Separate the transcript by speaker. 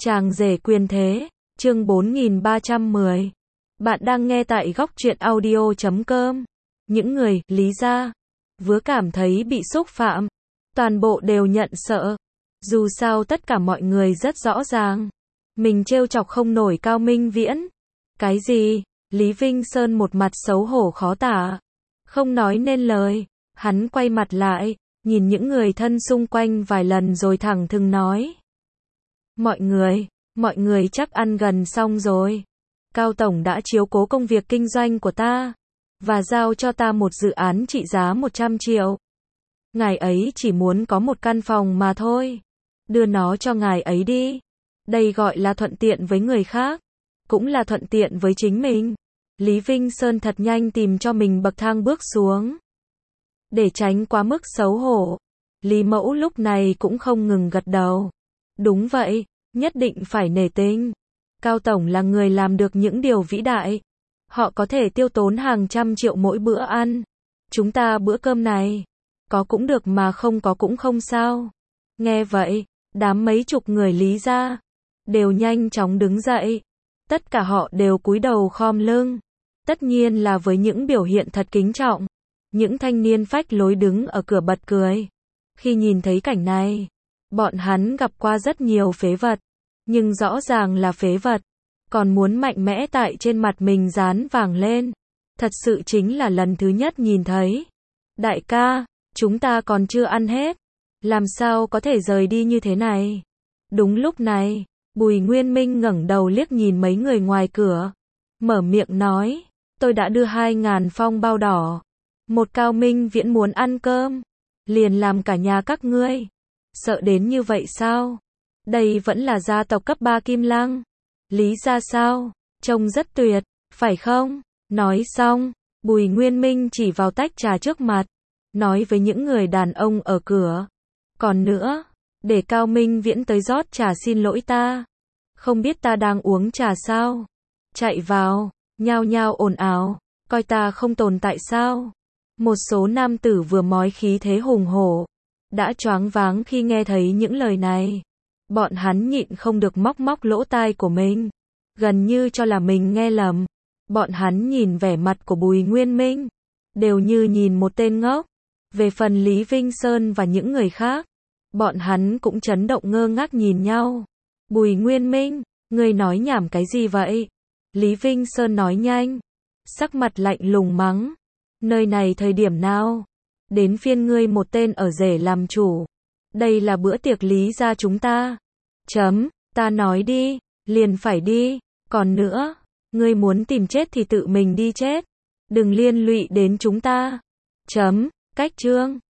Speaker 1: Chàng rể quyền thế, chương 4310. Bạn đang nghe tại góc truyện audio.com. Những người, Lý gia, vừa cảm thấy bị xúc phạm, toàn bộ đều nhận sợ. Dù sao tất cả mọi người rất rõ ràng, mình trêu chọc không nổi Cao Minh Viễn. Cái gì? Lý Vinh Sơn một mặt xấu hổ khó tả, không nói nên lời. Hắn quay mặt lại, nhìn những người thân xung quanh vài lần rồi thẳng thừng nói. Mọi người chắc ăn gần xong rồi. Cao Tổng đã chiếu cố công việc kinh doanh của ta, và giao cho ta một dự án trị giá 100 triệu. Ngài ấy chỉ muốn có một căn phòng mà thôi. Đưa nó cho ngài ấy đi. Đây gọi là thuận tiện với người khác, cũng là thuận tiện với chính mình. Lý Vinh Sơn thật nhanh tìm cho mình bậc thang bước xuống. Để tránh quá mức xấu hổ, Lý Mẫu lúc này cũng không ngừng gật đầu. Đúng vậy, nhất định phải nể tình. Cao Tổng là người làm được những điều vĩ đại. Họ có thể tiêu tốn hàng trăm triệu mỗi bữa ăn. Chúng ta bữa cơm này, có cũng được mà không có cũng không sao. Nghe vậy, đám mấy chục người Lý gia đều nhanh chóng đứng dậy. Tất cả họ đều cúi đầu khom lưng. Tất nhiên là với những biểu hiện thật kính trọng. Những thanh niên phách lối đứng ở cửa bật cười. Khi nhìn thấy cảnh này, bọn hắn gặp qua rất nhiều phế vật, nhưng rõ ràng là phế vật, còn muốn mạnh mẽ tại trên mặt mình dán vàng lên. Thật sự chính là lần thứ nhất nhìn thấy. Đại ca, chúng ta còn chưa ăn hết, làm sao có thể rời đi như thế này? Đúng lúc này, Bùi Nguyên Minh ngẩng đầu liếc nhìn mấy người ngoài cửa, mở miệng nói, tôi đã đưa 2.000 phong bao đỏ. Một Cao Minh Viễn muốn ăn cơm, liền làm cả nhà các ngươi. Sợ đến như vậy sao? Đây vẫn là gia tộc cấp 3 Kim Lăng. Lý gia sao? Trông rất tuyệt, phải không? Nói xong, Bùi Nguyên Minh chỉ vào tách trà trước mặt, nói với những người đàn ông ở cửa. Còn nữa, để Cao Minh Viễn tới rót trà xin lỗi ta. Không biết ta đang uống trà sao? Chạy vào, nhao nhao ồn ào, coi ta không tồn tại sao? Một số nam tử vừa mói khí thế hùng hổ, đã choáng váng khi nghe thấy những lời này. Bọn hắn nhịn không được móc lỗ tai của mình, gần như cho là mình nghe lầm. Bọn hắn nhìn vẻ mặt của Bùi Nguyên Minh, đều như nhìn một tên ngốc. Về phần Lý Vinh Sơn và những người khác, bọn hắn cũng chấn động ngơ ngác nhìn nhau. Bùi Nguyên Minh, ngươi nói nhảm cái gì vậy? Lý Vinh Sơn nói nhanh, sắc mặt lạnh lùng mắng. Nơi này thời điểm nào? Đến phiên ngươi một tên ở rể làm chủ. Đây là bữa tiệc Lý gia chúng ta. Ta nói đi, liền phải đi. Còn nữa, ngươi muốn tìm chết thì tự mình đi chết. Đừng liên lụy đến chúng ta. Cách chương.